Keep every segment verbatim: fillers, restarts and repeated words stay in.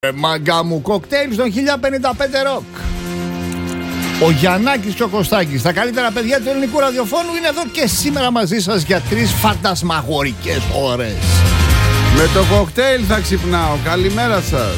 Μάγκα μου, κοκτέιλ στον χίλια πενήντα πέντε Rock. Ο Γιαννάκης και ο Κωστάκης, τα καλύτερα παιδιά του ελληνικού ραδιοφώνου, είναι εδώ και σήμερα μαζί σας για τρεις φαντασμαγορικές ώρες. Με το κοκτέιλ θα ξυπνάω. Καλημέρα σας.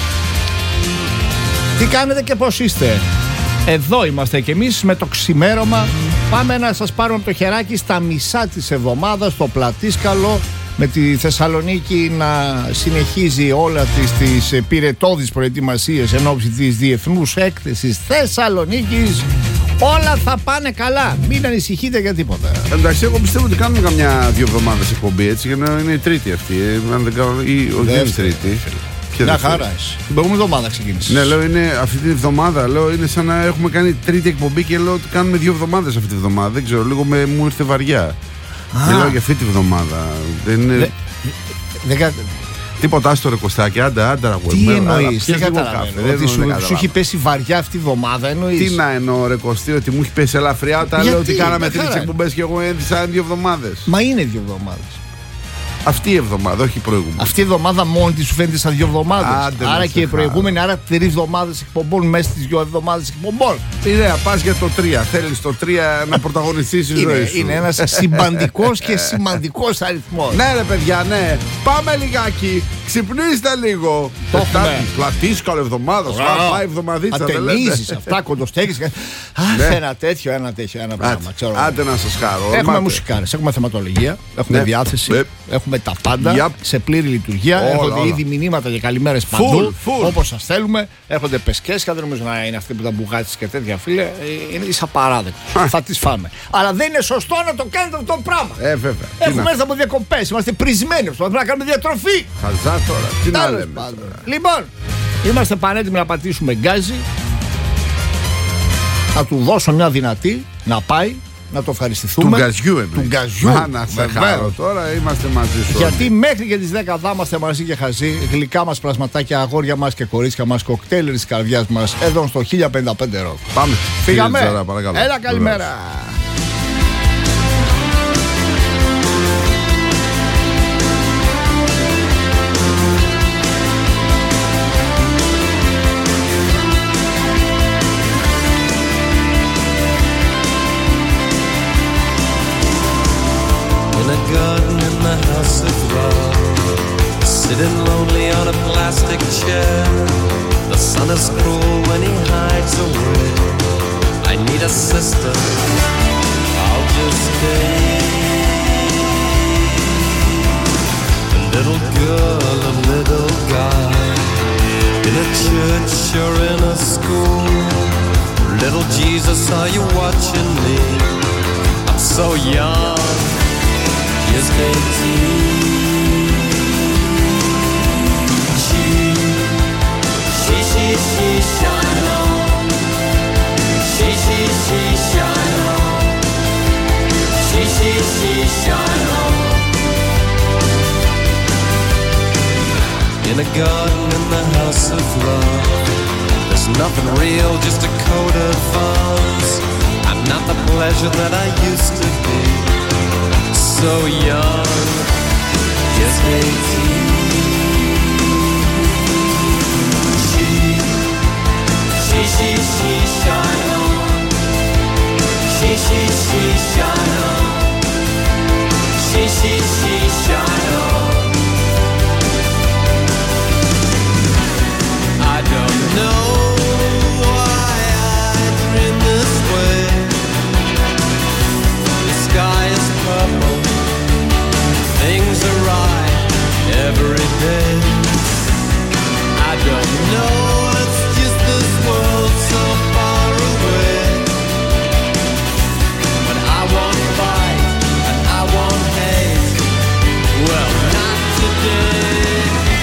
Τι κάνετε και πώς είστε? Εδώ είμαστε κι εμείς με το ξημέρωμα. Πάμε να σας πάρουμε από το χεράκι στα μισά της εβδομάδας, στο Πλατήσκαλο, με τη Θεσσαλονίκη να συνεχίζει όλα τις, τις πυρετώδεις προετοιμασίες εν ώψη της Διεθνούς Έκθεσης Θεσσαλονίκης. Όλα θα πάνε καλά, μην ανησυχείτε για τίποτα. Εντάξει, εγώ πιστεύω ότι κάνουμε καμιά δύο εβδομάδες εκπομπή, έτσι, για να είναι η τρίτη αυτή, ε, αν δεν κάνω, ή όχι, δεν είναι τρίτη. Μια χαρά εσύ. Την προηγούμενη εβδομάδα ξεκίνησε. Ναι, λέω, είναι αυτή την εβδομάδα, λέω, είναι σαν να έχουμε κάνει τρίτη εκπομπή και λέω ότι κάνουμε δύο εβδομάδες αυτή τη εβδομάδα. Δεν ξέρω, λίγο με, μου ήρθε βαριά. Δεν λέω για αυτή τη εβδομάδα. Δεν είναι. Δε, δε, δε, τίποτα, άστο ρε Κωστάκη, άντα, άντα. Τι εννοείς, δεν καταλαβαίνω. Ότι σου, σου έχει πέσει βαριά αυτή τη εβδομάδα, εννοείς? Τι να εννοώ ρε Κωστή, ότι μου έχει πέσει ελαφριά όταν λέω ότι κάναμε τρεις εκπομπές και εγώ ένδυσα δύο εβδομάδες. Μα είναι δύο εβδομάδες. Αυτή η εβδομάδα, όχι η προηγούμενη. Αυτή η εβδομάδα μόνη τη σου φαίνεται σαν δύο εβδομάδες. Άρα και η προηγούμενη, άρα τρεις εβδομάδες εκπομπών μέσα στις δύο εβδομάδες εκπομπών. Ωραία, πας για το τρία. Θέλεις το τρία να πρωταγωνιστείς στη ζωή σου. Είναι ένας συμπαντικός και σημαντικός αριθμός. Ναι, ρε παιδιά, ναι. Πάμε λιγάκι. Ξυπνήστε λίγο. Το έχουμε. Πλατήσκαλο εβδομάδα. Πάει εβδομαδίτσα. Ατενίζεις αυτά, κοντοστέγεις. Αχ, ένα τέτοιο, ένα τέτοιο, ένα πράγμα. Άντε να σας χαρώ. Έχουμε μουσικάρες, έχουμε θεματολογία, έχουμε διάθεση. Έχουμε τα πάντα yep. σε πλήρη λειτουργία. Όλα, έρχονται όλα. Ήδη μηνύματα για καλημέρες παντού. Όπως σας θέλουμε. Έρχονται πεσκέσια. Δεν νομίζω να είναι αυτοί που τα μπουγάτσες και τέτοια, φίλε. Είναι απαράδεκτο. Θα τις φάμε. Αλλά δεν είναι σωστό να το κάνετε αυτό το πράγμα. Ε, βέβαια. Έχουμε έρθει από διακοπές. Είμαστε πρισμένοι. Πρέπει να κάνουμε διατροφή. Χαζά τώρα. Τι να λέμε τώρα. Λοιπόν, είμαστε πανέτοιμοι να πατήσουμε γκάζι. Να του δώσω μια δυνατή να πάει. Να το ευχαριστηθούμε. Του γκαζιού εννοείς. Του γκαζιού. Να, να σε χαρώ τώρα, είμαστε μαζί σου. Γιατί μέχρι και τις δέκα θα είμαστε μαζί και χαζοί. Γλυκά μας πλασματάκια, αγόρια μας και κορίτσια μας, κοκτέιλ της καρδιάς μας, εδώ στο χίλια πενήντα πέντε Rock. Πάμε. Φύγαμε. Τζάρα, έλα, καλημέρα. Sitting lonely on a plastic chair. The sun is cruel when he hides away. I need a sister, I'll just stay. A little girl, a little guy, in a church or in a school. Little Jesus, are you watching me? I'm so young, just eighteen. She, she, shine on. She, she, she, shine on. She, she, she, shine on. In a garden in the house of love, there's nothing real, just a coat of arms. I'm not the pleasure that I used to be. So young, just eighteen. She, she, she, shine on. She, she, she, shine on. She, she, she, shine on. I don't know why I dream this way. The sky is purple. Things are right every day. I don't know. World so far away, but I won't fight and I won't hate. Well, not today.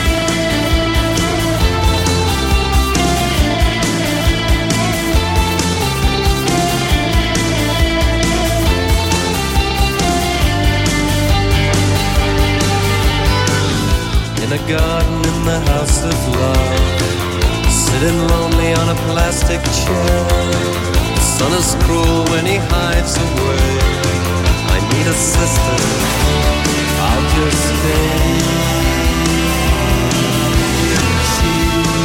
In a garden in the house of love, sitting lonely on a plastic chair. The sun is cruel when he hides away. I need a sister, I'll just stay. She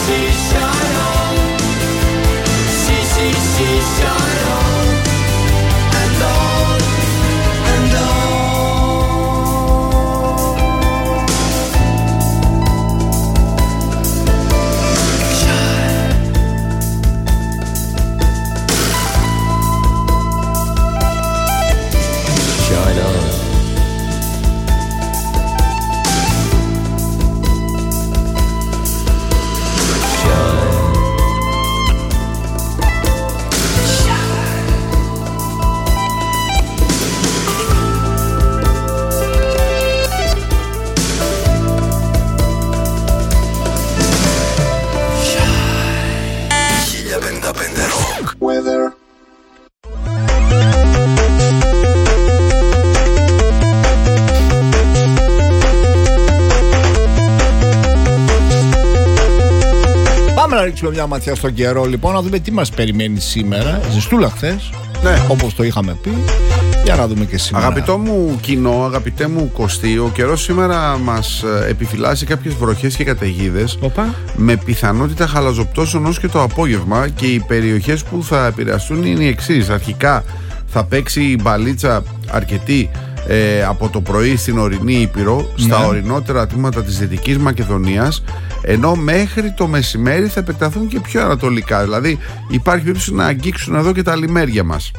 Να ρίξουμε μια ματιά στον καιρό λοιπόν, να δούμε τι μας περιμένει σήμερα. Ζεστούλα χθες, ναι, όπως το είχαμε πει. Για να δούμε και σήμερα. Αγαπητό μου κοινό, αγαπητέ μου Κωστή, ο καιρός σήμερα μας επιφυλάσσει κάποιες βροχές και καταιγίδες. Οπα. Με πιθανότητα χαλαζοπτώσεων ως και το απόγευμα. Και οι περιοχές που θα επηρεαστούν είναι οι εξής. Αρχικά θα παίξει η μπαλίτσα αρκετή ε, από το πρωί στην ορεινή Ήπειρο, ναι, στα ορεινότερα τμήματα της Δυτικής Μακεδονίας, ενώ μέχρι το μεσημέρι θα επεκταθούν και πιο ανατολικά. Δηλαδή υπάρχει περίπτωση να αγγίξουν εδώ και τα λιμέρια μας.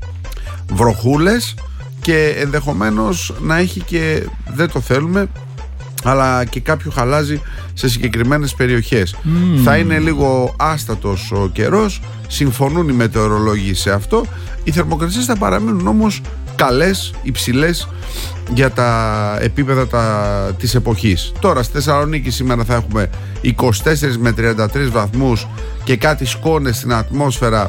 Βροχούλες και ενδεχομένως να έχει και, δεν το θέλουμε, αλλά και κάποιο χαλάζι σε συγκεκριμένες περιοχές. Mm. Θα είναι λίγο άστατος ο καιρός, συμφωνούν οι μετεωρολόγοι σε αυτό. Οι θερμοκρασίες θα παραμείνουν όμως καλές, υψηλές για τα επίπεδα τα, της εποχής. Τώρα στη Θεσσαλονίκη σήμερα θα έχουμε είκοσι τέσσερα με τριάντα τρεις βαθμούς και κάτι σκόνες στην ατμόσφαιρα,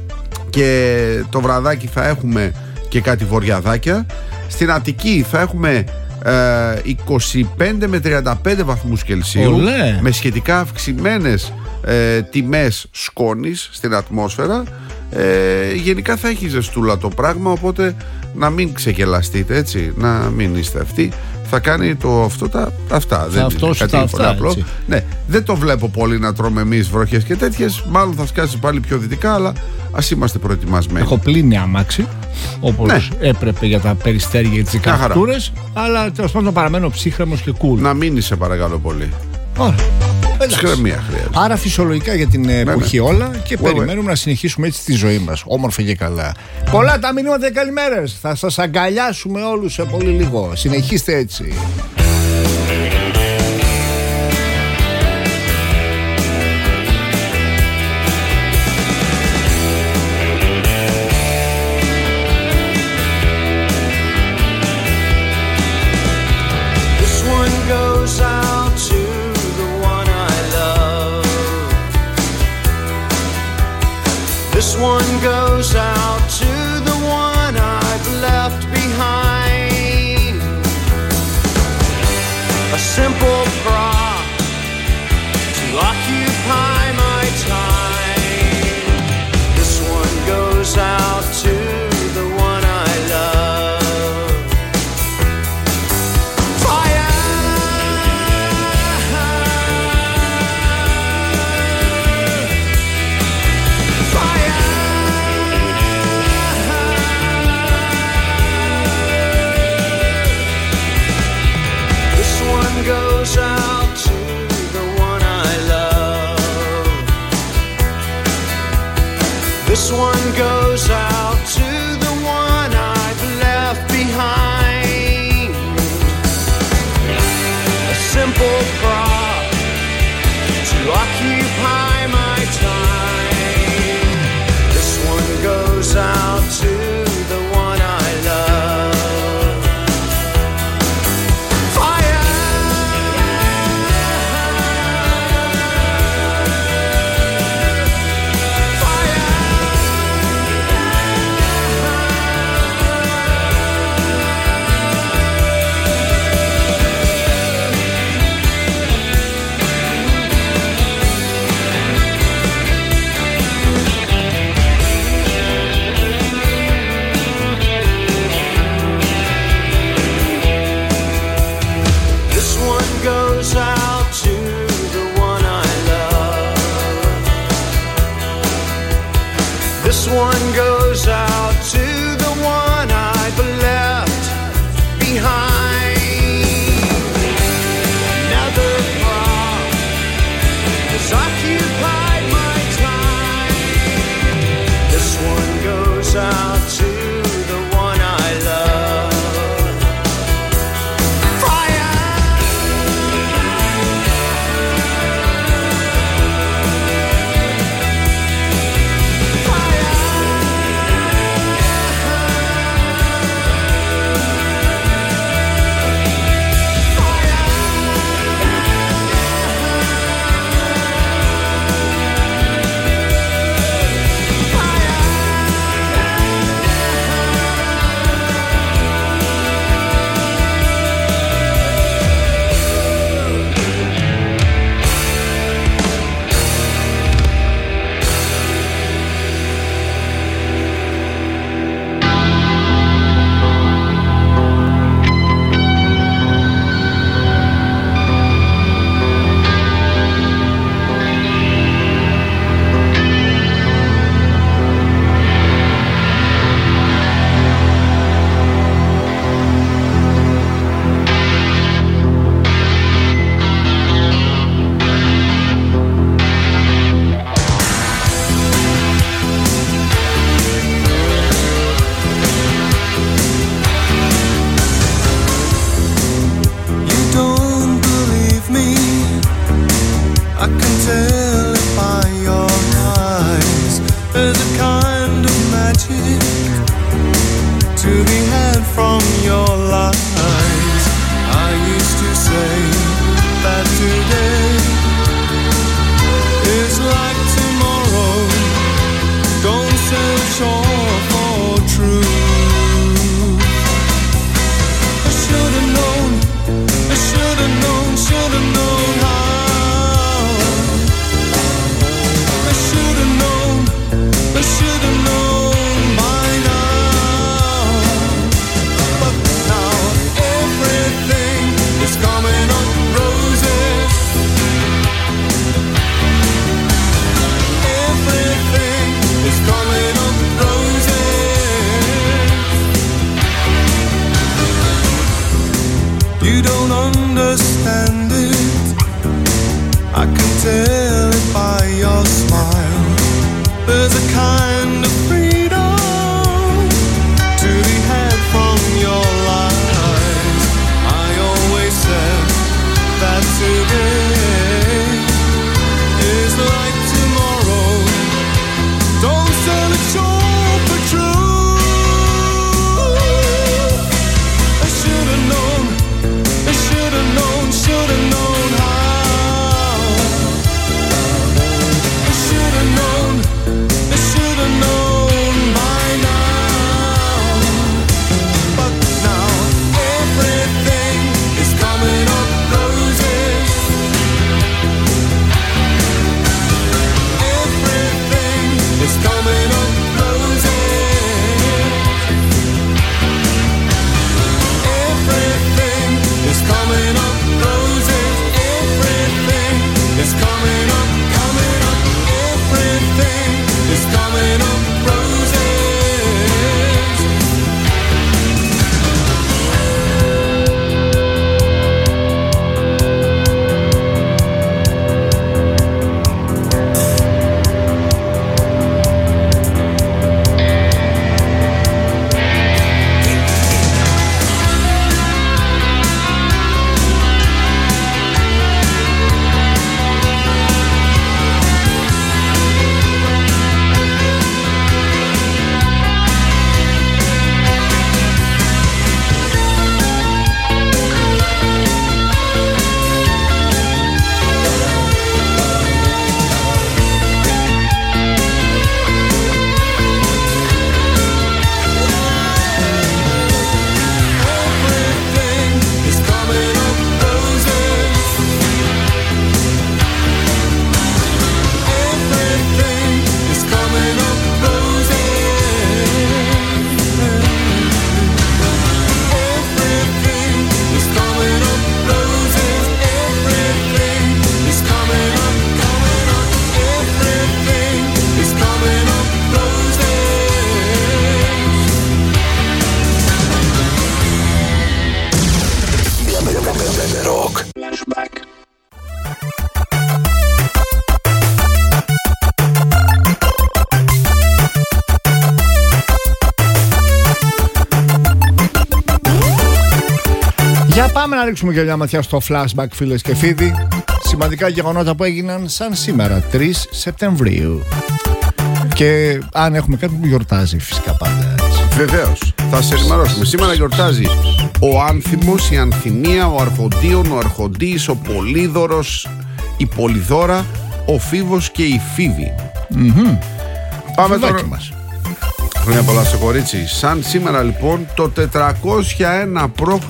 και το βραδάκι θα έχουμε και κάτι βοριαδάκια. Στην Αττική θα έχουμε ε, είκοσι πέντε με τριάντα πέντε βαθμούς Κελσίου. Ολέ. Με σχετικά αυξημένες ε, τιμές σκόνης στην ατμόσφαιρα. Ε, γενικά θα έχει ζεστούλα το πράγμα, οπότε να μην ξεκελαστείτε, έτσι, να μην είστε αυτοί. Θα κάνει το αυτό τα αυτά. Δεν είναι κάτι τα αυτά, απλό. Ναι, δεν το βλέπω πολύ να τρώμε εμείς βροχές και τέτοιες. Μάλλον θα σκάσει πάλι πιο δυτικά, αλλά ας είμαστε προετοιμασμένοι. Έχω πλύνει αμάξι, όπως ναι, έπρεπε για τα περιστέρια και τις καυτούρες, αλλά τέλος πάντων παραμένω ψύχρεμος και cool. Να μείνει, σε παρακαλώ πολύ. Ωραία. Ψυχραιμία χρειάζεται. Άρα φυσιολογικά για την εποχή, ναι, όλα, και Βέβαια. περιμένουμε να συνεχίσουμε έτσι τη ζωή μας, όμορφα και καλά. Πολλά τα μηνύματα, καλημέρες. Θα σας αγκαλιάσουμε όλους σε πολύ λίγο. Συνεχίστε έτσι. This one goes out to the one I've left behind. A simple prop to occupy my time. This one goes out to the one I love. Fire! Fire! Goes out to the one I love. This one goes out to the one I've left behind. A simple prop to occupy my time. This one goes out to the one I love. This one goes out to the one I've left behind. Another thought has occupied my time. This one goes out to the one I love. Πάμε να ρίξουμε και μια ματιά στο flashback, φίλες και φίλοι. Σημαντικά γεγονότα που έγιναν σαν σήμερα, τρεις Σεπτεμβρίου. Και αν έχουμε κάτι που γιορτάζει, φυσικά πάντα. Βεβαίως, θα σε ενημερώσουμε. Σήμερα γιορτάζει ο Άνθιμος, η Ανθιμία, ο Αρχοντίων, ο Αρχοντής, ο Πολύδωρος, η Πολυδώρα, ο Φίβος και η Φίβη. Mm-hmm. Πάμε τώρα. Μας. Χρόνια πολλά στο κορίτσι. Σαν σήμερα λοιπόν το τετρακόσια ένα π.Χ.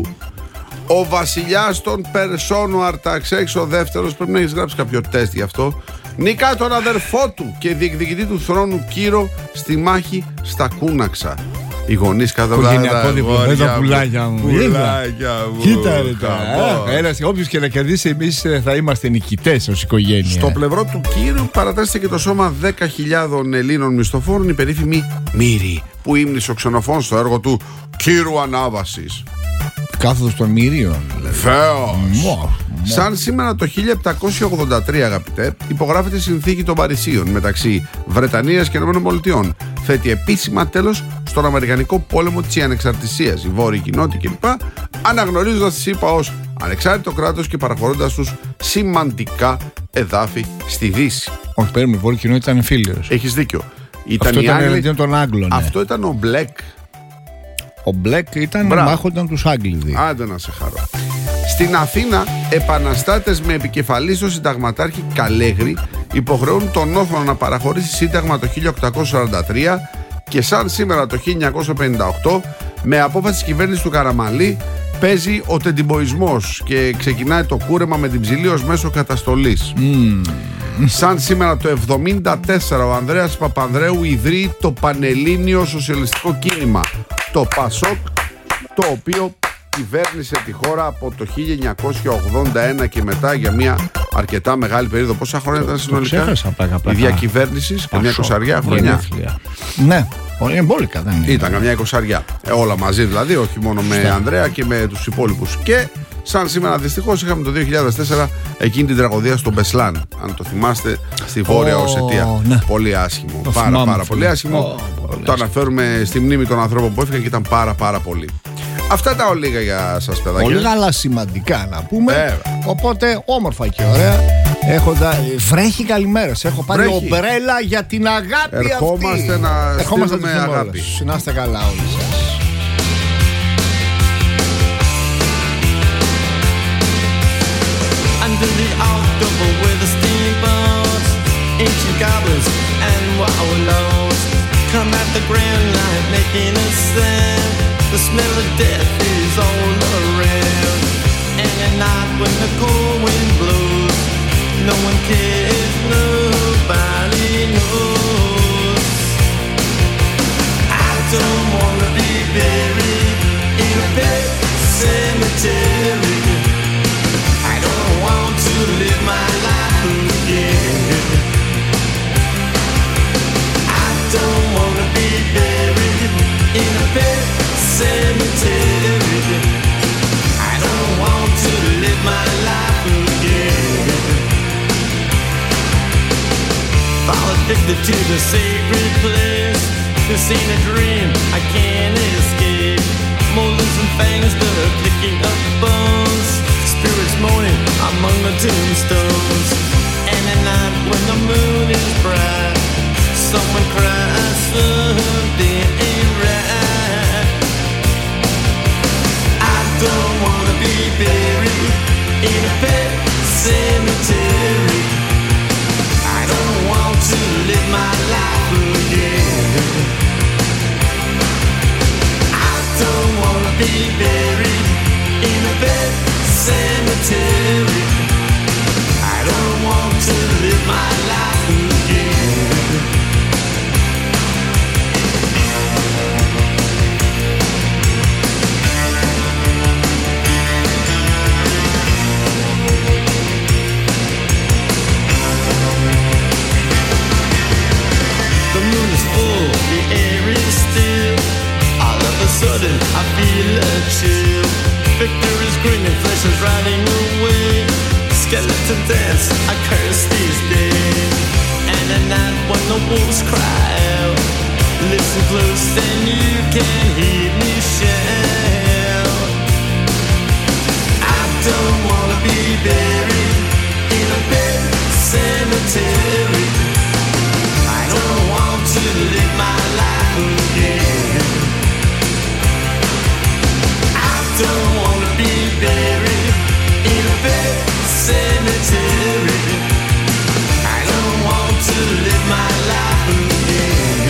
ο βασιλιάς των Περσών, ο Αρταξέξ ο δεύτερος, πρέπει να έχεις γράψει κάποιο τεστ γι' αυτό, νικά τον αδερφό του και διεκδικητή του θρόνου Κύρο στη μάχη στα Κούναξα. Οι γονείς κατά οικογενειακό διπλωμένο, τα πουλάκια μου. Πουλάκια μου. Κοίτα ρε τα. Όποιος και να κερδίσει, εμείς θα είμαστε νικητές ως οικογένεια. Στο πλευρό του Κύρου παρατάσσεται και το σώμα δέκα χιλιάδων Ελλήνων μισθοφόρων, η περίφημη Μύρη, που ύμνησε ο Ξενοφών στο έργο του Κύρου Ανάβασης. Κάθοδος των Μυρίων. Βεβαίως. Σαν σήμερα το χίλια επτακόσια ογδόντα τρία, αγαπητέ, υπογράφεται η συνθήκη των Παρισίων μεταξύ Βρετανίας και ΗΠΑ. Θέτει επίσημα τέλος στον Αμερικανικό πόλεμο της ανεξαρτησίας. Οι βόρειοι κοινότητες κλπ. Αναγνωρίζοντας τις ΗΠΑ ως ανεξάρτητο κράτος και παραχωρώντας τους σημαντικά εδάφη στη Δύση. Όχι, παίρνουμε, η βόρεια κοινότητα ήταν φίλος. Έχεις δίκιο. Ήταν αυτό ήταν Άγγλοι... των Άγγλων. Ναι. Αυτό ήταν ο Μπλεκ. Ο Μπλεκ ήταν μάχονταν τους Άγγλοι. Άντε να σε χαρώ. Στην Αθήνα, επαναστάτες με επικεφαλής τον συνταγματάρχη Καλέγρη υποχρεούν τον Όθωνα να παραχωρήσει σύνταγμα το χίλια οκτακόσια σαράντα τρία και σαν σήμερα το χίλια εννιακόσια πενήντα οκτώ, με απόφαση της κυβέρνησης του Καραμανλή, παίζει ο τεντιμποϊσμός και ξεκινάει το κούρεμα με την ψηλή ως μέσο καταστολής. Mm. Σαν σήμερα το εβδομήντα τέσσερα, ο Ανδρέας Παπανδρέου ιδρύει το Πανελλήνιο Σοσιαλιστικό Κίνημα, το ΠΑΣΟΚ, το οποίο κυβέρνησε τη χώρα από το χίλια εννιακόσια ογδόντα ένα και μετά για μια αρκετά μεγάλη περίοδο. Πόσα χρόνια ήταν συνολικά ξέχασα, πλάκα, πλάκα. η διακυβέρνηση? Καμιά εικοσαριά χρόνια. Ναι, πολύ εμπόλικα δεν είναι. Ήταν καμιά εικοσαριά. Ε, όλα μαζί δηλαδή, όχι μόνο με Στά. Ανδρέα και με τους υπόλοιπους. Και σαν σήμερα δυστυχώς είχαμε το δύο χιλιάδες τέσσερα εκείνη την τραγωδία στο Μπεσλάν. Αν το θυμάστε, στη Βόρεια oh, Οσετία. Ναι. Πολύ άσχημο. Το πάρα θυμάμαι, πάρα πολύ άσχημο. Oh, το πολύ αναφέρουμε στη μνήμη των ανθρώπων που έφυγαν και ήταν πάρα πάρα πολύ. Αυτά τα ολίγα για σας, παιδάκια. Πολύ αλλά σημαντικά να πούμε. Ε, Οπότε όμορφα και ωραία. Έχοντα... Βρέχει καλημέρες. Έχω πάρει Βρέχει. ομπρέλα για την αγάπη. Ερχόμαστε αυτή. να Ερχόμαστε στείλουμε αγάπη. Να είστε καλά όλοι σας. Under the October with the steamboats, ancient goblins and wallows come at the grand line making a sound. The smell of death is all around. And at night when the cold wind blows, no one cares, nobody knows. I don't wanna be buried in a pet cemetery. I don't want to live my life again. I don't wanna be buried in a pet cemetery. I don't want to live my life again. Fall addicted to the sacred place. This ain't a dream I can't escape. Molars and fangs, the clicking of bones. Spirits moaning among the tombstones. And at night when the moon is bright, someone cries something ain't right. I don't wanna be buried in a pet cemetery. I don't want to live my life again. I don't wanna be buried in a pet cemetery. I don't want to live my life again. The moon is full, the air is still. All of a sudden I feel a chill. Victor is grinning, flesh is riding away. Skeleton dance, I curse these days. And at night when the wolves cry out, listen close and you can hear me shout. don't wanna be buried in a pet cemetery. I don't want to live my life again. I don't wanna be buried in a pet cemetery. I don't want to live my life again.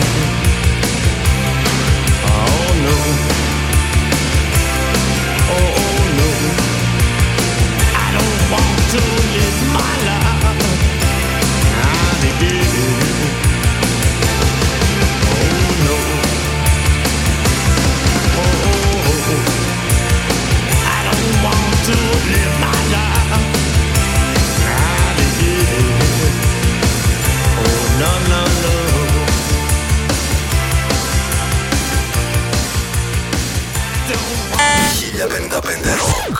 Oh no. Oh, oh no. I don't want to live my life again. Oh no. Oh, oh, oh. I don't want to live my life again. Oh no, no, no. χίλια πενήντα πέντε Rock.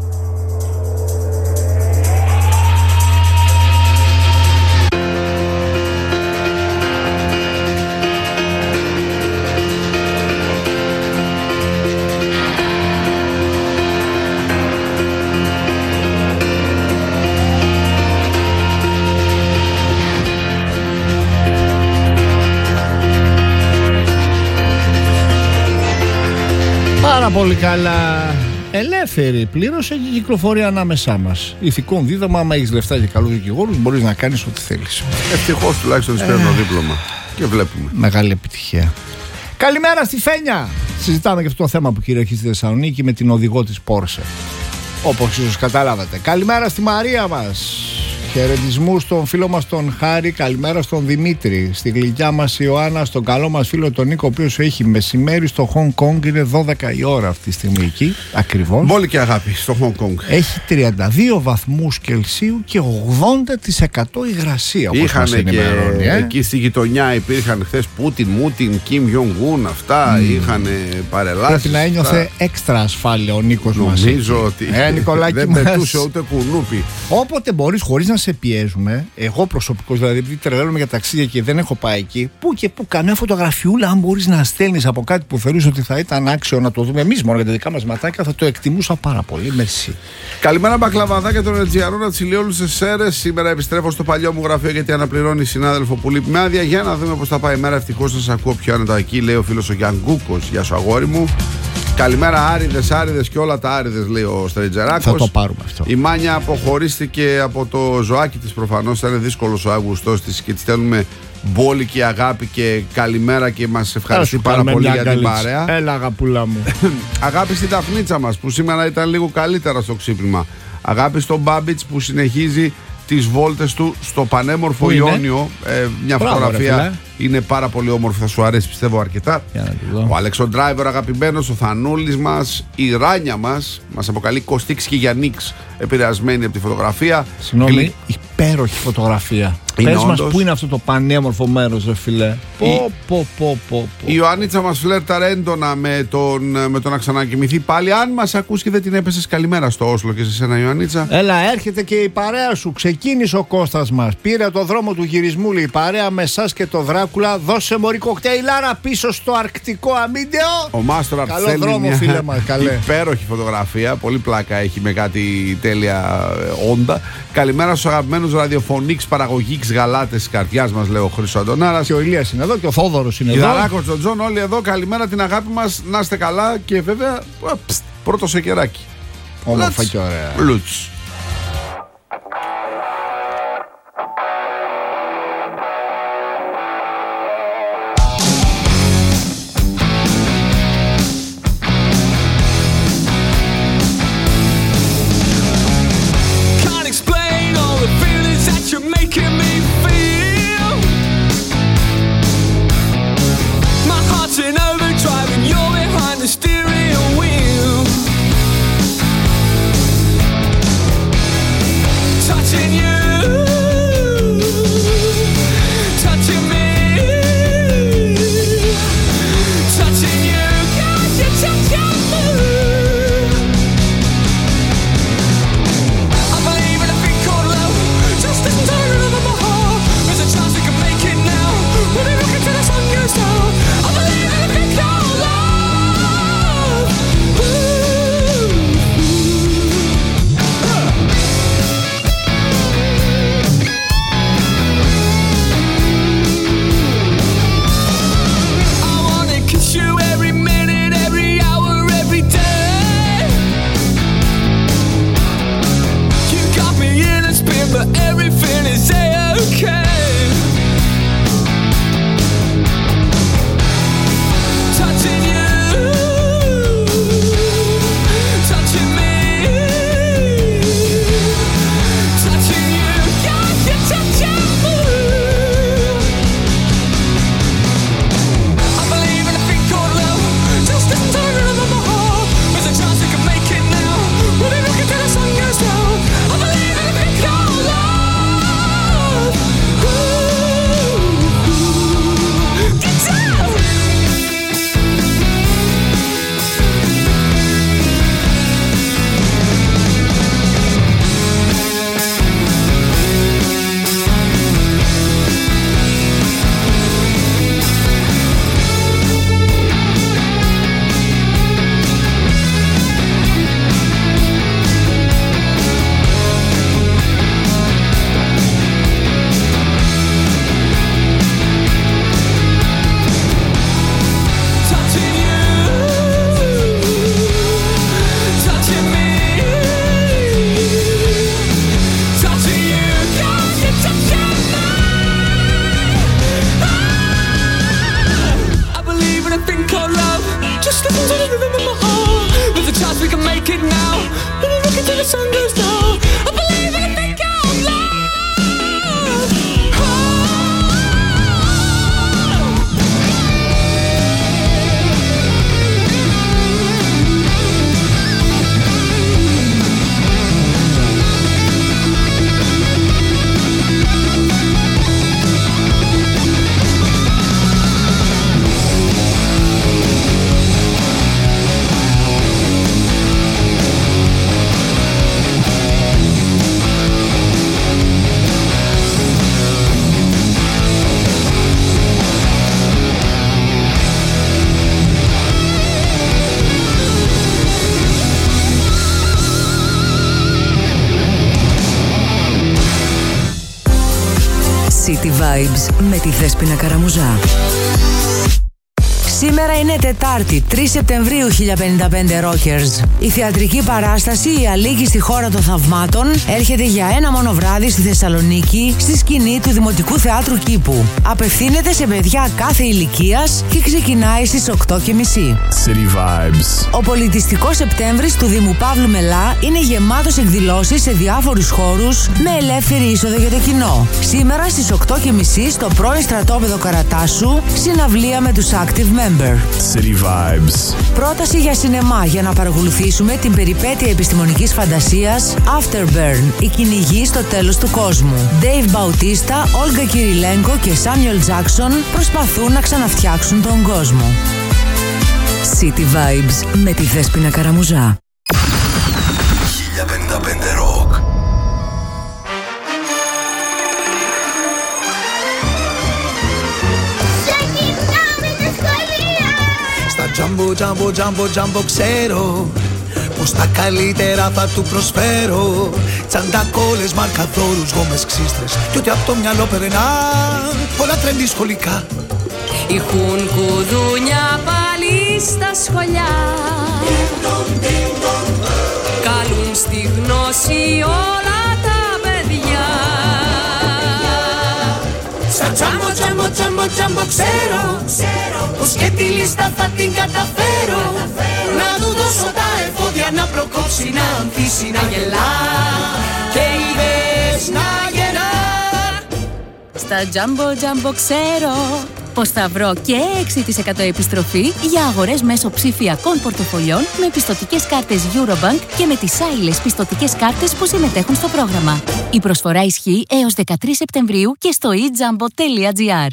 Πάρα πολύ καλά. Ελεύθερη πλήρωσε και κυκλοφορεί ανάμεσά μας. Ηθικό δίδαμα, άμα έχεις λεφτά και καλούς δικηγόρους, μπορείς να κάνεις ό,τι θέλεις. Ευτυχώς τουλάχιστον της παίρνω δίπλωμα. Και βλέπουμε. Μεγάλη επιτυχία. Καλημέρα στη Φένια. Συζητάμε και αυτό το θέμα που κυριαρχεί στη Θεσσαλονίκη με την οδηγό της Πόρσε. Όπως ίσως καταλάβατε. Καλημέρα στη Μαρία μας. Χαιρετισμού στον φίλο μας τον Χάρη. Καλημέρα στον Δημήτρη. Στη γλυκιά μας Ιωάννα. Στον καλό μας φίλο τον Νίκο, ο οποίος έχει μεσημέρι στο Χονγκ Κονγκ. Είναι δώδεκα η ώρα αυτή τη στιγμή εκεί. Ακριβώς. Μπόλη και αγάπη στο Χονγκ Κονγκ. Έχει τριάντα δύο βαθμούς Κελσίου και ογδόντα τοις εκατό υγρασία. Είχαν και ε? εκεί στη γειτονιά υπήρχαν χθες Πούτιν, Μούτιν, Κιμ Γιονγκούν. Αυτά mm. είχαν παρελάσει. Πρέπει να ένιωθε έξτρα ασφάλεια ο Νίκος μας. Νομίζω ότι ε, δεν πετούσε ούτε κουνούπι. Όποτε μπορείς, χωρίς να σε πιέζουμε, εγώ προσωπικώς δηλαδή, επειδή τρελαίνομαι για ταξίδια και δεν έχω πάει εκεί, που και που καμιά φωτογραφιούλα, αν μπορείς να στέλνεις από κάτι που θεωρείς ότι θα ήταν άξιο να το δούμε εμείς μόνο για τα δικά μας ματάκια, θα το εκτιμούσα πάρα πολύ. Μερσή. Καλημέρα, μπακλαβαδάκια των Ελτζιαρών, Ατσιλιόλου σε Σέρες. Σήμερα επιστρέφω στο παλιό μου γραφείο γιατί αναπληρώνει συνάδελφο που λείπει με άδεια. Για να δούμε πώς θα πάει η μέρα. Ευτυχώς να σας ακούω πιο άνετα εκεί, λέει ο φίλος ο Γιανγκούκος. Γεια σου, αγόρι μου. Καλημέρα, άριδες, άριδες και όλα τα άριδες, λέει ο Στριτζεράκος. Θα το πάρουμε αυτό. Η Μάνια αποχωρίστηκε από το ζωάκι της προφανώς. Ήταν δύσκολος ο Αύγουστος της και της στέλνουμε μπόλικη αγάπη και καλημέρα και μας ευχαριστεί πάρα πολύ για την παρέα. Έλα, αγαπούλα μου. Αγάπη στην Ταφνίτσα μας που σήμερα ήταν λίγο καλύτερα στο ξύπνημα. Αγάπη στον Μπάμπιτς που συνεχίζει τις βόλτες του στο πανέμορφο Ιόνιο. Ε, μια Μπράβο, φωτογραφία ρε, είναι πάρα πολύ όμορφη, θα σου αρέσει πιστεύω αρκετά. Ο Αλέξον Ντράιβερ αγαπημένος, ο Θανούλης μας, η Ράνια μας, μας αποκαλεί Κωστίξ και Γιαννίξ, επηρεασμένη από τη φωτογραφία. Συγγνώμη, Γλυ... υπέροχη φωτογραφία. Πες όντως μας πού είναι αυτό το πανέμορφο μέρος, ρε φίλε. Πω, η... πω, πω, πω, πω. Η Ιωάννιτσα μας φλέρταρε έντονα με τον, με τον να ξανακοιμηθεί πάλι. Αν μας ακούς και δεν την έπεσες, καλημέρα στο Όσλο και σε σένα, Ιωάννιτσα. Έλα, έρχεται και η παρέα σου. Ξεκίνησε ο Κώστας μας. Πήρε το δρόμο του γυρισμού, λέει, η παρέα με εσάς και το Δράκουλα. Δώσε μωρή κοκτέιλάρα πίσω στο αρκτικό αμίντεο. Ο Μάστορα Καλό δρόμο, φίλε μας. Καλέ. Υπέροχη φωτογραφία. Πολύ πλάκα έχει με κάτι τέλεια όντα. Καλημέρα στους αγαπημένους ραδιοφωνίξ παραγωγίξ γαλάτες της καρδιάς μας, λέει ο Χρήστος Αντωνάρας. Και ο Ηλίας είναι εδώ και ο Θόδωρος είναι εδώ. Ιδαράκος, τον Τζον, όλοι εδώ. Καλημέρα την αγάπη μας. Να είστε καλά και βέβαια πστ, πρώτο σε κεράκι. Όμορφα και ωραία. Λουτς. it now. Let me look until the sun goes down. I believe in the God love. City Vibes με τη Δέσποινα Καραμουζά. Σήμερα είναι Τετάρτη, τρεις Σεπτεμβρίου χίλια πενήντα πέντε Rockers. Η θεατρική παράσταση «Η Αλίκη στη χώρα των θαυμάτων» έρχεται για ένα μόνο βράδυ στη Θεσσαλονίκη, στη σκηνή του Δημοτικού Θεάτρου Κήπου. Απευθύνεται σε παιδιά κάθε ηλικίας και ξεκινάει στις οκτώ και μισή. City Vibes. Ο πολιτιστικός Σεπτέμβρης του Δήμου Παύλου Μελά είναι γεμάτος εκδηλώσεις σε διάφορους χώρους με ελεύθερη είσοδο για το κοινό. Σήμερα στις οκτώ και μισή στο πρώην στρατόπεδο Καρατάσου, συναυλία με τους Active Members. City Vibes. Πρόταση για σινεμά για να παρακολουθήσουμε την περιπέτεια επιστημονικής φαντασίας Afterburn, η κυνηγή στο τέλος του κόσμου. Dave Bautista, Olga Kirilenko και Samuel Jackson προσπαθούν να ξαναφτιάξουν τον κόσμο. City Vibes με τη Δέσποινα Καραμουζά. χίλια πενήντα πέντε Rock. Τζάμπο, τζάμπο, τζάμπο, τζάμπο, ξέρω πως τα καλύτερα θα του προσφέρω. Τσαντακόλες, μαρκαδόρους, γόμες, ξύστρες κι ό,τι απ' το μυαλό περνά, όλα τρέντι σχολικά. Έχουν κουδούνια πάλι στα σχολιά, καλούν στη γνώση όλα τα παιδιά. Σαν τζάμπο, τζάμπο, τζάμπο, τζάμπο, ξέρω πως και τη λίστα θα την καταφέρω. Να του δώσω τα εφόδια να προκόψει, να ανθίσει, να γελά και είδες να γελά. Στα τζάμπο τζάμπο ξέρω πως θα βρω και έξι τοις εκατό επιστροφή για αγορές μέσω ψηφιακών πορτοφολιών με πιστωτικές κάρτες Eurobank και με τις άειλες πιστωτικές κάρτες που συμμετέχουν στο πρόγραμμα. Η προσφορά ισχύει έως δεκατρείς Σεπτεμβρίου και στο e jambo τελεία gr.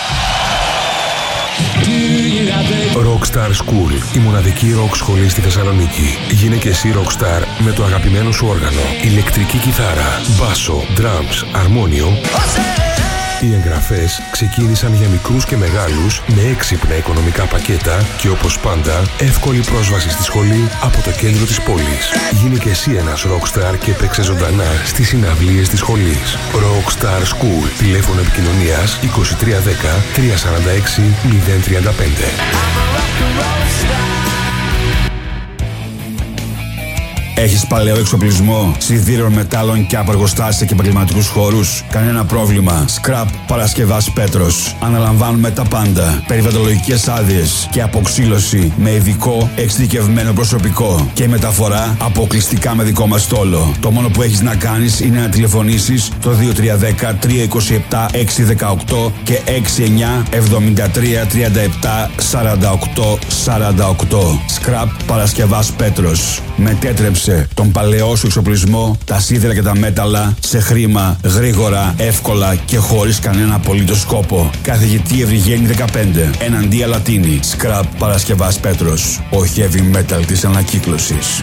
Rockstar School, η μοναδική rock σχολή στη Θεσσαλονίκη. Γίνε και εσύ rockstar με το αγαπημένο σου όργανο, ηλεκτρική κιθάρα, μπάσο, drums, αρμόνιο. Οι εγγραφές ξεκίνησαν για μικρούς και μεγάλους με έξυπνα οικονομικά πακέτα και όπως πάντα εύκολη πρόσβαση στη σχολή από το κέντρο της πόλης. Γίνε και εσύ ένας rockstar και παίξε ζωντανά στις συναυλίες της σχολής. Rockstar School, τηλέφωνο επικοινωνίας είκοσι τρία δέκα τριακόσια σαράντα έξι μηδέν τριάντα πέντε. Έχεις παλαιό εξοπλισμό, σιδήρων, μετάλλων και απεργοστάσια και επαγγελματικούς χώρους? Κανένα πρόβλημα. Scrap Παρασκευάς Πέτρος. Αναλαμβάνουμε τα πάντα. Περιβαλλοντολογικές άδειες και αποξύλωση με ειδικό εξειδικευμένο προσωπικό. Και μεταφορά αποκλειστικά με δικό μας στόλο. Το μόνο που έχεις να κάνεις είναι να τηλεφωνήσεις το δύο τρία ένα μηδέν τρία δύο επτά έξι ένα οκτώ και έξι εννιά εβδομήντα τρία τριάντα επτά σαράντα οκτώ σαράντα οκτώ. Scrap Παρασκευάς Πέτρος. Μετέτρεψε τον παλαιό σου εξοπλισμό, τα σίδερα και τα μέταλλα σε χρήμα, γρήγορα, εύκολα και χωρίς κανένα απολύτως σκόπο. Καθηγητή Ευρυγένη δεκαπέντε, εναντία Λατίνη. Scrap Παρασκευάς Πέτρος. Ο heavy metal της ανακύκλωσης.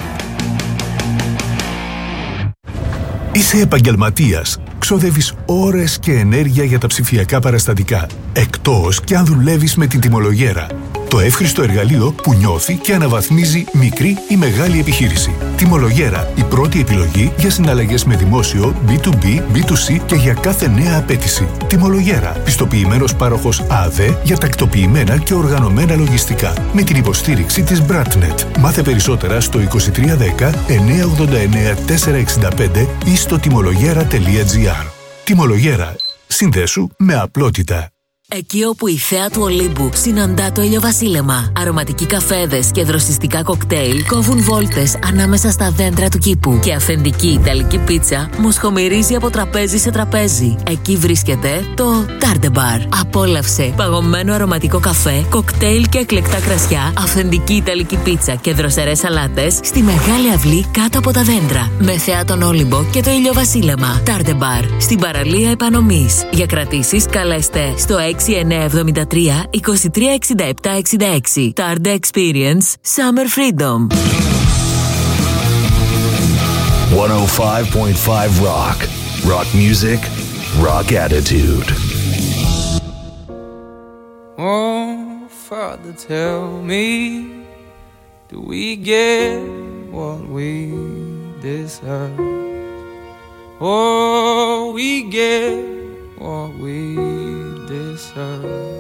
Είσαι επαγγελματίας. Ξοδεύεις ώρες και ενέργεια για τα ψηφιακά παραστατικά. Εκτός και αν δουλεύεις με την τιμολογέρα. Το εύχριστο εργαλείο που νιώθει και αναβαθμίζει μικρή ή μεγάλη επιχείρηση. Τιμολογέρα, η πρώτη επιλογή για συναλλαγές με δημόσιο, μπι του μπι, μπι του σι και για κάθε νέα απέτηση. Τιμολογέρα, πιστοποιημένος πάροχος ΑΔΕ για τακτοποιημένα και οργανωμένα λογιστικά. Με την υποστήριξη της Bratnet. Μάθε περισσότερα στο είκοσι τρία δέκα εννιακόσια ογδόντα εννέα τετρακόσια εξήντα πέντε ή στο τιμολογέρα τελεία τζι άρ. Τιμολογέρα. Συνδέσου με απλότητα. Εκεί όπου η θέα του Ολύμπου συναντά το ηλιοβασίλεμα. Αρωματικοί καφέδες και δροσιστικά κοκτέιλ κόβουν βόλτες ανάμεσα στα δέντρα του κήπου. Και αυθεντική ιταλική πίτσα μοσχομυρίζει από τραπέζι σε τραπέζι. Εκεί βρίσκεται το Tarde Bar. Απόλαυσε παγωμένο αρωματικό καφέ, κοκτέιλ και εκλεκτά κρασιά, αυθεντική ιταλική πίτσα και δροσερές σαλάτες στη μεγάλη αυλή κάτω από τα δέντρα. Με θέα τον Όλυμπο και το ηλιοβασίλεμα. Tarde Bar. Στην παραλία Επανομής. Για κρατήσεις καλέστε στο έξι εννιά επτά τρία είκοσι τρία εξήντα επτά εξήντα έξι. Tarde Experience Summer Freedom. εκατόν πέντε κόμμα πέντε Rock. Rock music, rock attitude. Oh, Father, tell me, do we get what we deserve? Oh, we get what we deserve.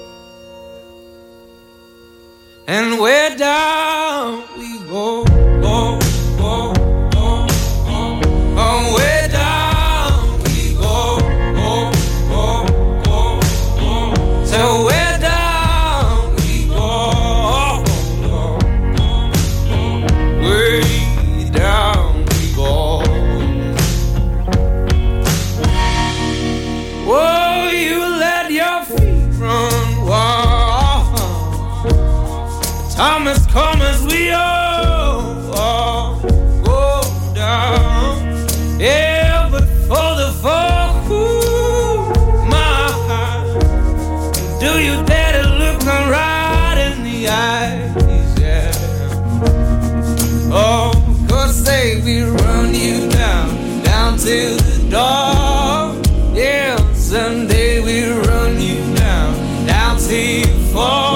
And where down we go, go, go, go, go. Oh, where down we go, go, go, go, go. So where down we go, go, go, go. Way down we go. Whoa, you let your feet run wild. Time has come as we all, all go down. Yeah, but for the fall, ooh, my heart, do you dare to look them right in the eyes? Yeah. Oh, 'cause say we run you down, down to the door. Yeah, someday we run you down, down till you fall.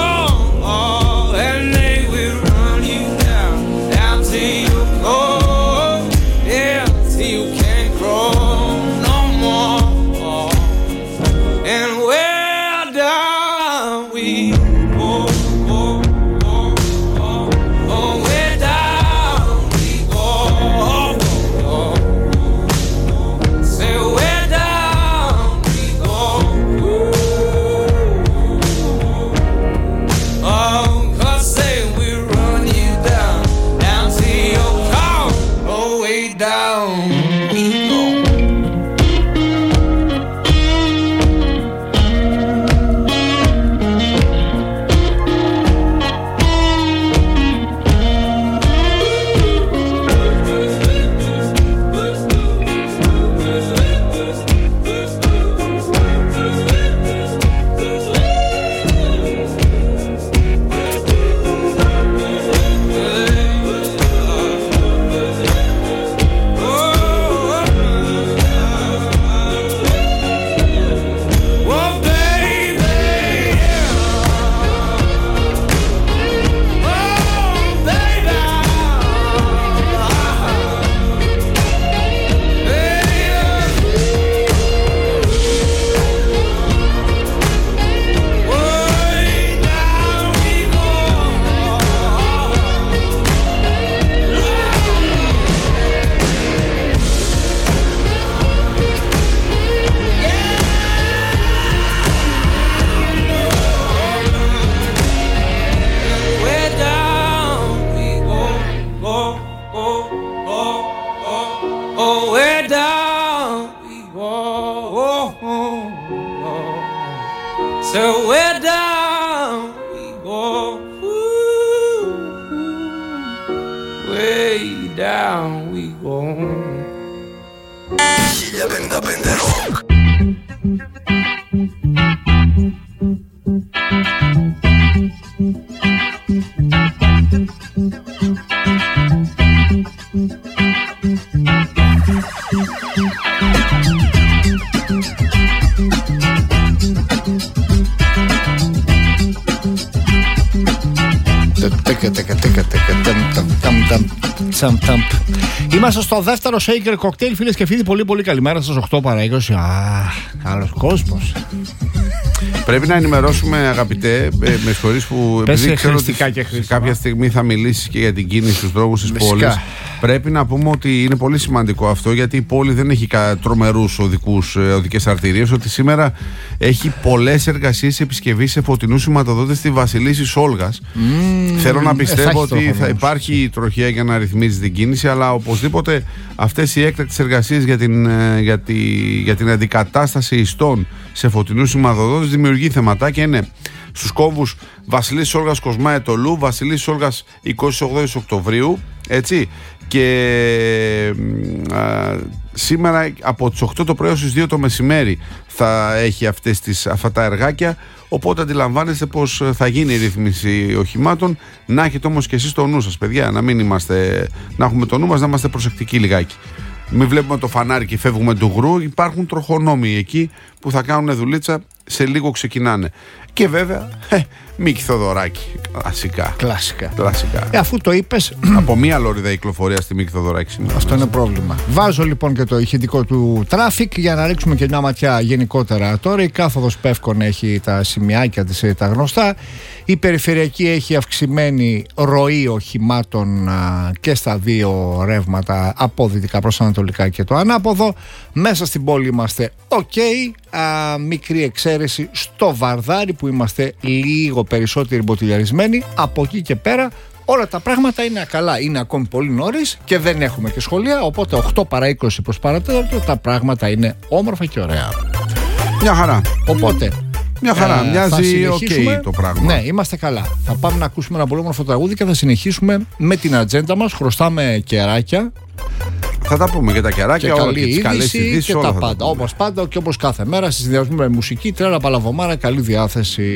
So we're down we go, ooh, way down we go. χίλια πενήντα πέντε Rock. Είμαστε στο δεύτερο Shaker Cocktail, φίλες και φίλοι. Πολύ πολύ καλημέρα σας. οκτώ παρά είκοσι. Αχ, άλλος κόσμος. Πρέπει να ενημερώσουμε, αγαπητέ, με συγχωρείς που Πες επειδή ξέρω ότι και κάποια στιγμή θα μιλήσεις και για την κίνηση στους δρόμους της πόλης. Πρέπει να πούμε ότι είναι πολύ σημαντικό αυτό, γιατί η πόλη δεν έχει τρομερούς οδικούς, οδικές αρτηρίες, ότι σήμερα έχει πολλές εργασίες επισκευής σε φωτεινούς σηματοδότες στη Βασιλίσσης Όλγας. Mm, Θέλω να πιστεύω ε, ότι θα υπάρχει τροχιά για να ρυθμίζει την κίνηση, αλλά οπωσδήποτε αυτές οι έκτακτες εργασίες για την, για, τη, για την αντικατάσταση ιστών σε φωτεινούς σηματοδότες δημιουργεί θεματάκια. Είναι στους κόμβους Βασιλίσσης Όλγας Κοσμά Ετωλού, Βασιλίσσης Όλγας εικοστή όγδοη Οκτωβρίου, έτσι. Και α, σήμερα από τις οκτώ το πρωί ως τις δύο το μεσημέρι θα έχει αυτές τις, αυτά τα εργάκια. Οπότε αντιλαμβάνεστε πως θα γίνει η ρύθμιση οχημάτων. Να έχετε όμως και εσείς το νου σας, παιδιά, να μην είμαστε, να έχουμε το νου μας, να είμαστε προσεκτικοί λιγάκι. Μην βλέπουμε το φανάρι και φεύγουμε του γρου. Υπάρχουν τροχονόμοι εκεί που θα κάνουν δουλίτσα, σε λίγο ξεκινάνε. Και βέβαια, ε, Μίκη Θοδωράκη. Κλασικά. Κλασικά. Κλασικά. Ε, αφού το είπες. Από μία λωρίδα κυκλοφορία στη Μίκη Θοδωράκη σήμερα. Αυτό είναι πρόβλημα. Βάζω λοιπόν και το ηχητικό του τράφικ για να ρίξουμε και μια ματιά γενικότερα τώρα. Η κάθοδος Πεύκων έχει τα σημειάκια της, τα γνωστά. Η περιφερειακή έχει αυξημένη ροή οχημάτων α, και στα δύο ρεύματα, από δυτικά προς ανατολικά και το ανάποδο. Μέσα στην πόλη είμαστε ok. Α, μικρή εξαίρεση στο Βαρδάρι που είμαστε λίγο περισσότεροι μποτιλιαρισμένοι. Από εκεί και πέρα όλα τα πράγματα είναι καλά. Είναι ακόμη πολύ νωρίς και δεν έχουμε και σχολεία. Οπότε οκτώ παρά είκοσι προς παρατέταρτο τα πράγματα είναι όμορφα και ωραία. Μια χαρά. Οπότε μια χαρά, ε, μοιάζει οκ okay το πράγμα. Ναι, είμαστε καλά. Θα πάμε να ακούσουμε ένα πολύ όμορφο τραγούδι και θα συνεχίσουμε με την ατζέντα μας. Χρωστάμε κεράκια. Θα τα πούμε για τα κεράκια, και όλα και τις καλές ειδήσεις, και τα πάντα. Όπως πάντα και όπως κάθε μέρα, στη συνδυασμό με μουσική, τρέλα, παλαβομάρα, καλή διάθεση.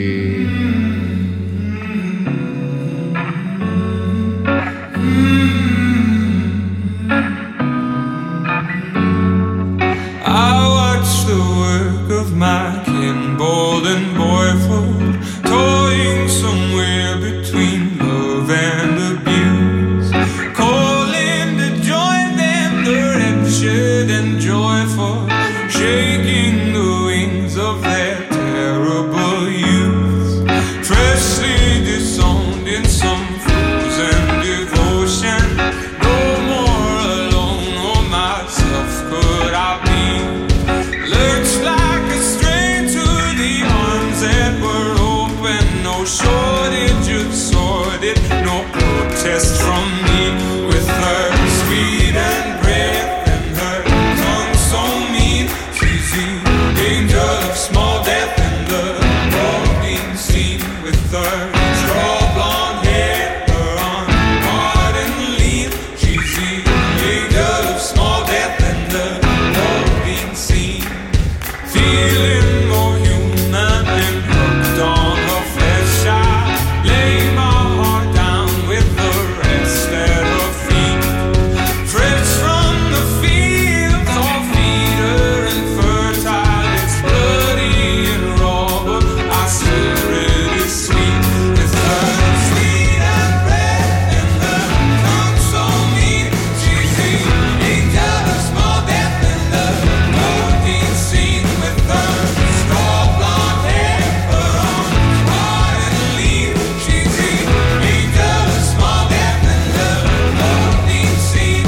I watch the work of my kin, bold and boyful, toying somewhere between love and abuse, calling to join them, the wretched and joyful, shaking the wings of their terrible youth, freshly disowned in some fools and devotion, no more alone or myself could I be. Lurched like a stray to the arms that were open, no shortage of sordid, no protest from me. With her sweet and breath and her tongue so mean, she's the angel of small death and the world being seen. With her straw blonde hair, her on hard and lean, she's the angel of small death and the world being seen. Feeling more human and hooked on her flesh, I lay my heart down with the rest at her feet. Fresh from the fields, all feeder and fertile, it's bloody and raw, but I swear it is sweet. With her sweet and red and her tongue so mean, she's the angel of small death and the world being seen. With her straw blonde hair, her arms hard and lean, she's the angel of small death and the world being seen.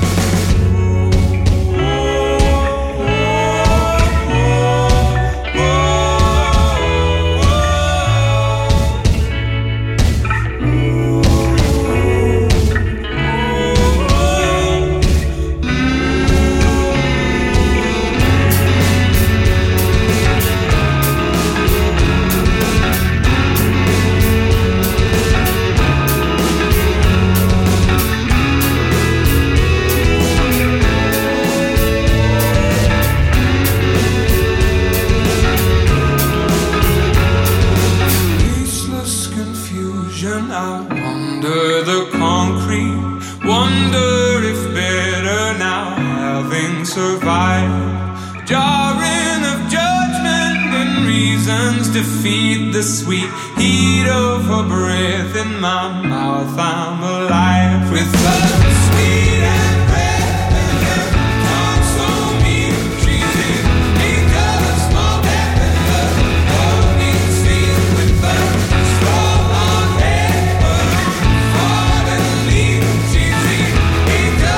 Faceless confusion, I wonder the concrete, wonder if better now having survived. Jarring of judgment and reasons defeat the sweet heat of her breath in my mouth. I'm alive with her sweet and red and her tongue so mean. She's the angel of small death and the world being seen. With her straw blonde hair, her arms hard and lean, she's the angel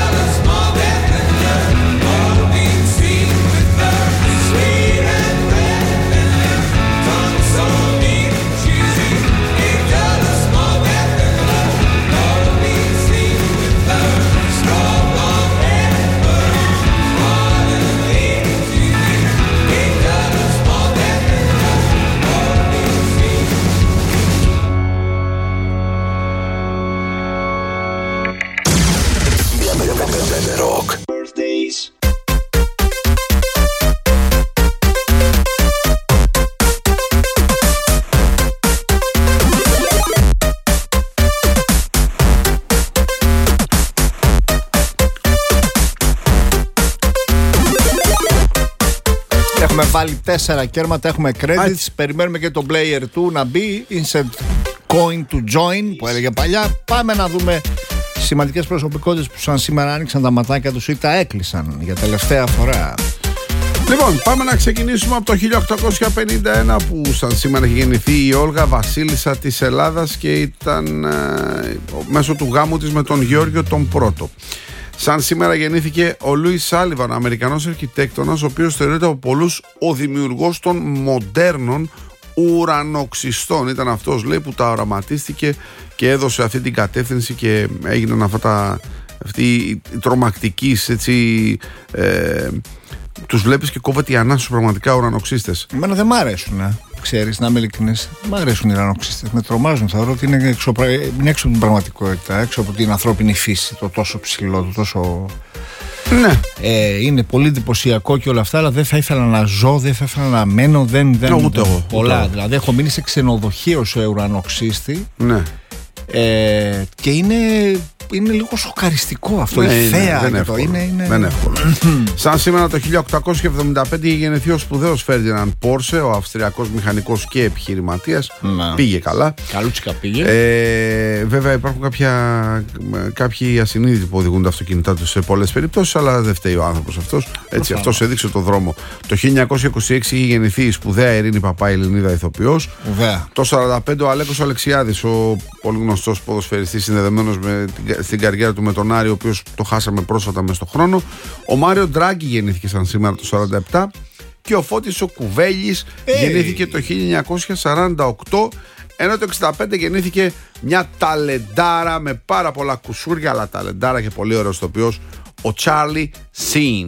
βάλει τέσσερα κέρματα, έχουμε credits. Περιμένουμε και το Player δύο να μπει. Insert coin to join που έλεγε παλιά. Πάμε να δούμε σημαντικές προσωπικότητες που σαν σήμερα άνοιξαν τα ματάκια τους ή τα έκλεισαν για τελευταία φορά. Λοιπόν, πάμε να ξεκινήσουμε από το χίλια οκτακόσια πενήντα ένα που σαν σήμερα έχει γεννηθεί η Όλγα, βασίλισσα της Ελλάδας, και ήταν ε, μέσω του γάμου της με τον Γεώργιο τον Πρώτο. Σαν σήμερα γεννήθηκε ο Λούις Σάλιβαν, ο Αμερικανός αρχιτέκτονας, ο οποίος θεωρείται από πολλούς ο δημιουργός των μοντέρνων ουρανοξυστών. Ήταν αυτός, λέει, που τα οραματίστηκε και έδωσε αυτή την κατεύθυνση και έγιναν αυτά τα, αυτή η τρομακτική, έτσι, ε, τους βλέπεις και κόβεται η ανάσα πραγματικά ουρανοξύστες. Εμένα δεν μ' αρέσουν, ε. Ξέρεις, να είμαι ειλικρινής. Δεν μ' αρέσουν οι ουρανοξύστες. Με τρομάζουν. Θεωρώ ότι είναι έξω, είναι έξω από την πραγματικότητα, έξω από την ανθρώπινη φύση. Το τόσο ψηλό, το τόσο. Ναι. Ε, είναι πολύ εντυπωσιακό και όλα αυτά, αλλά δεν θα ήθελα να ζω, δεν θα ήθελα να μένω. Δεν, δεν, no, ούτε εγώ. Πολλά. Ούτε. Δηλαδή, έχω μείνει σε ξενοδοχείο σε ουρανοξύστη. Ναι. Ε, και είναι, είναι λίγο σοκαριστικό αυτό. Ναι, η θέα. Δεν είναι εύκολο. Είναι, είναι... Δεν είναι εύκολο. Σαν σήμερα το χίλια οκτακόσια εβδομήντα πέντε είχε γεννηθεί ο σπουδαίος Φέρντιναντ Πόρσε, ο αυστριακός μηχανικός και επιχειρηματίας. Να. Πήγε καλά. Καλούτσικα πήγε. Ε, βέβαια υπάρχουν κάποια, κάποιοι ασυνείδητοι που οδηγούν τα αυτοκίνητά τους σε πολλές περιπτώσεις, αλλά δεν φταίει ο άνθρωπος αυτός. Έτσι, αυτός έδειξε το δρόμο. Το χίλια εννιακόσια είκοσι έξι είχε γεννηθεί η σπουδαία Ειρήνη Παπά, Ελληνίδα ηθοποιός. Βέβαια. Το σαράντα πέντε ο Αλέκος Αλεξιάδης, ο πολύ γνωστός ποδοσφαιριστής, συνδεδεμένος με, στην καριέρα του με τον Άρη, ο οποίος το χάσαμε πρόσφατα μες στον χρόνο. Ο Μάριο Ντράγκη γεννήθηκε σαν σήμερα το σαράντα επτά. Και ο Φώτης ο Κουβέλης hey. γεννήθηκε το χίλια εννιακόσια σαράντα οκτώ. Ενώ το εξήντα πέντε γεννήθηκε μια ταλεντάρα με πάρα πολλά κουσούρια, αλλά ταλεντάρα και πολύ ωραίος ηθοποιός, ο Τσάρλι Σιν.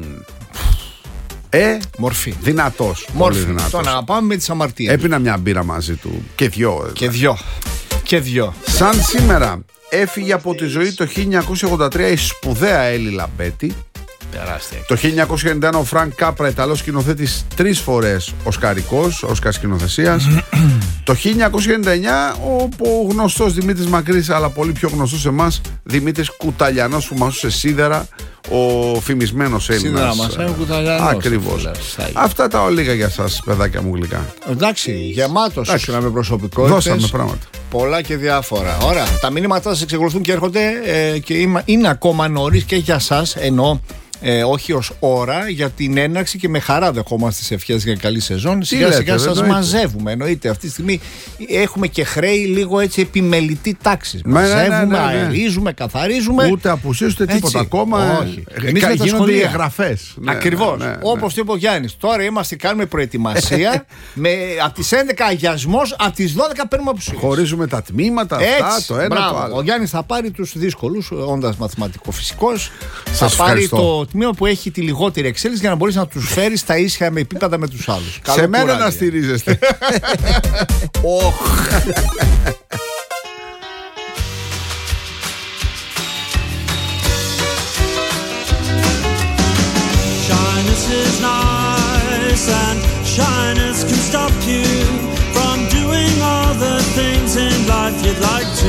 Ε, μορφή. Δυνατός. Μορφή. Πολύ δυνατός. Τον αγαπάμε με τις αμαρτίες. Έπινα μια μπύρα μαζί του. Και δυο. Και δυο. Και δυο. Σαν σήμερα έφυγε από τη ζωή το χίλια εννιακόσια ογδόντα τρία η σπουδαία Έλλη Λαμπέτη. Τεράστια. Το χίλια εννιακόσια ενενήντα ένα ο Φρανκ Κάπρα, Ιταλός σκηνοθέτης, τρεις φορές οσκαρικός, Όσκαρ σκηνοθεσίας. Το χίλια εννιακόσια ενενήντα εννιά ο, ο γνωστός Δημήτρης Μακρύς, αλλά πολύ πιο γνωστός σε εμάς, Δημήτρης Κουταλιανός, που μασούσε σίδερα, ο φημισμένος Έλληνας. Σίδερα μας, ε, Κουταλιανός. Ακριβώς. Αυτά τα ολίγα για σας, παιδάκια μου γλυκά. Εντάξει, γεμάτος ήσουν με προσωπικότητες. Δώσαμε πράγματα. Πολλά και διάφορα. Ωραία. Τα μηνύματά σας εξακολουθούν και έρχονται ε, και είναι, είναι ακόμα νωρίς και για σας, ενώ ε, όχι ως ώρα, για την έναρξη, και με χαρά δεχόμαστε τις ευχές για καλή σεζόν. Σιγά λέτε, σιγά σας εννοείται. μαζεύουμε. Εννοείται, αυτή τη στιγμή έχουμε και χρέη λίγο έτσι επιμελητή τάξη. Ναι, ναι, Μαζεύουμε, ναι, ναι, ναι. αερίζουμε, καθαρίζουμε. Ούτε απουσίες ούτε τίποτα ακόμα. Όχι. Ε, Εμείς κα- με τα γίνονται οι σχολεία. εγγραφές. Ναι, Ακριβώς. ναι, ναι, ναι. Όπως το είπε ο Γιάννης. Τώρα είμαστε, κάνουμε προετοιμασία. με, από τις έντεκα αγιασμός, από τις δώδεκα παίρνουμε απουσίες. Χωρίζουμε τα τμήματα, αυτά, Έτσι, το ένα μπράβο. το άλλο. Ο Γιάννης θα πάρει τους δύσκολους, όντας μαθηματικοφυσικός. Σας Θα πάρει ευχαριστώ. το τμήμα που έχει τη λιγότερη εξέλιξη για να μπορείς να τους φέρεις στα ίσια με επίπεδα με τους άλλους. Καλό Σε μένα κουράγιο. να στηρίζεστε. Οχ. Shyness is nice and shyness can stop you from doing all the things in life you'd like to.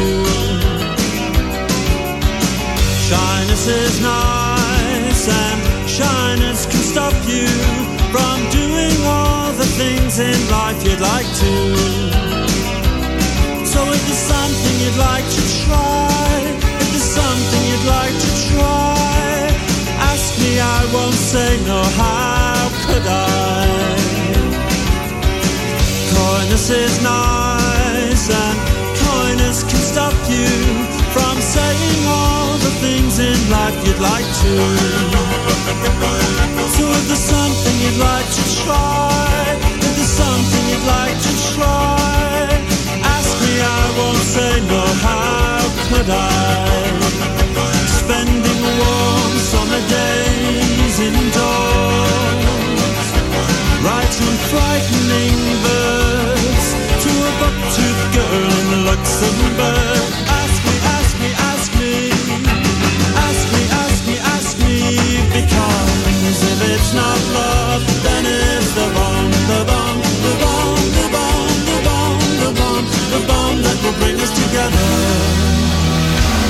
Shyness is nice and shyness can stop you from doing all the things in life you'd like to. So if there's something you'd like to try, if there's something you'd like to try, ask me, I won't say no, how could I? Coyness is nice and coyness can stop you from saying all the things in life you'd like to. So if there's something you'd like to try, if there's something you'd like to try, ask me, I won't say no, how could I? Spending warm summer days indoors, writing frightening verse to a buck-toothed girl in Luxembourg. Ask me, ask me, ask me, ask me, ask me, ask me, because if it's not love, then it's the bomb, the bomb, the bomb, the bomb, the bomb, the bomb, the bomb that will bring us together.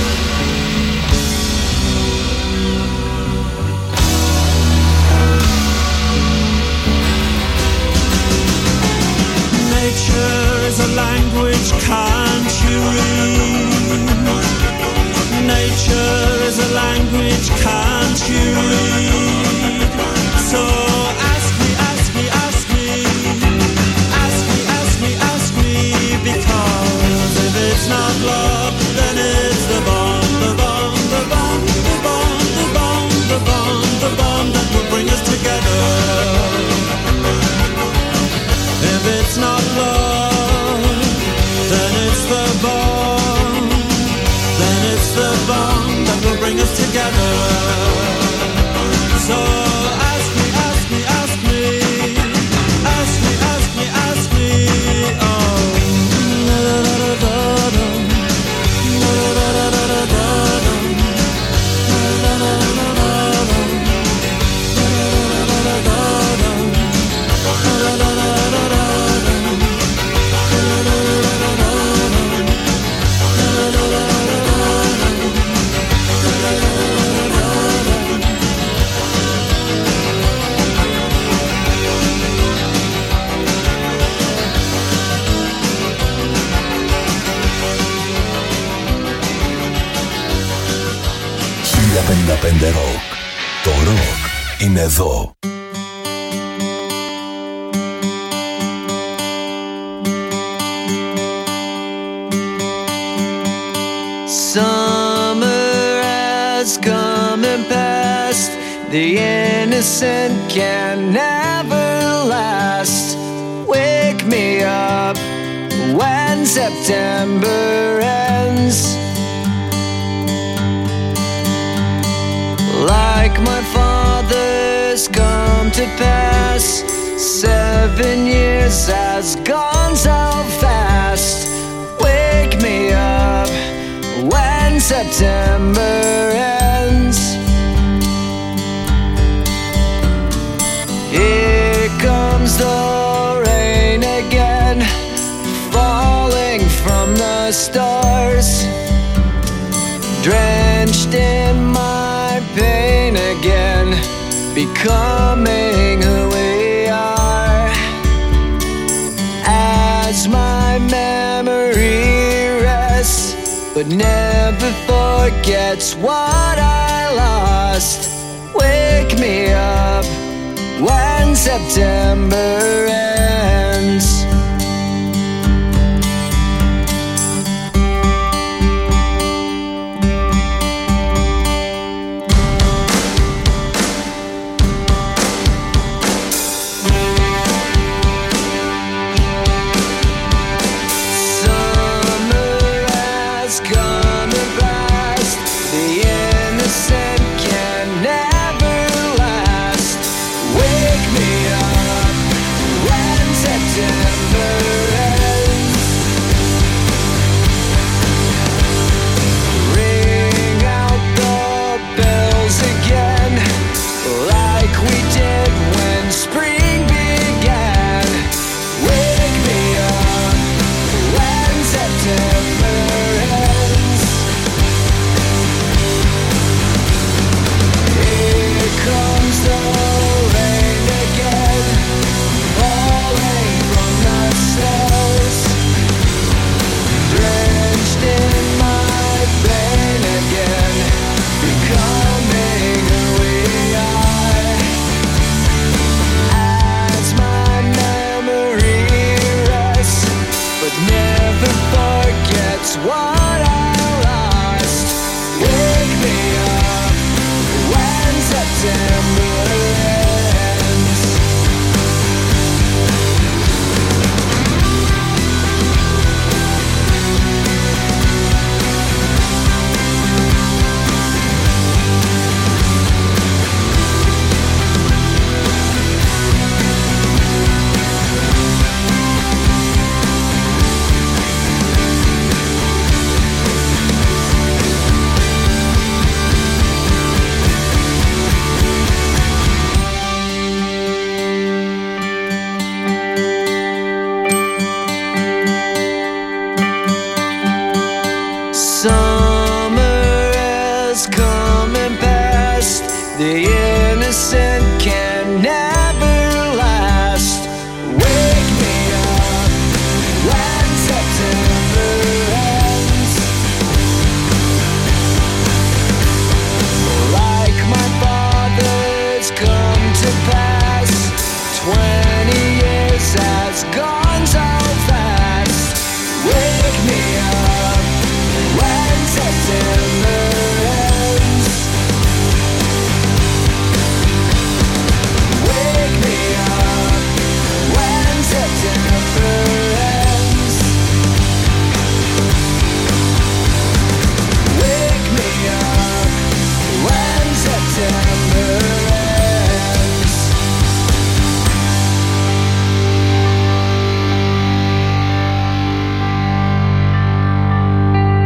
read? Nature is a language, can't you read? So ask me, ask me, ask me, ask me, ask me, ask me, because if it's not love, then it's the bond, the bond, the bond, the bond, the bond, the bond, the bond that will bring us together. If it's not love, then it's the bond, then it's the bond that will bring us together. So ask me, ask me, ask me, ask me, ask me, ask me, oh. χίλια πενήντα πέντε Rock. Το ροκ είναι εδώ. Summer has come and passed. The innocent can never last. Wake me up when September ends. Like my father's come to pass, seven years has gone so fast. Wake me up when September ends. Here comes the rain again, falling from the stars, drenched in my pain again, becoming who we are. As my memory rests, but never forgets what I lost. Wake me up when September ends.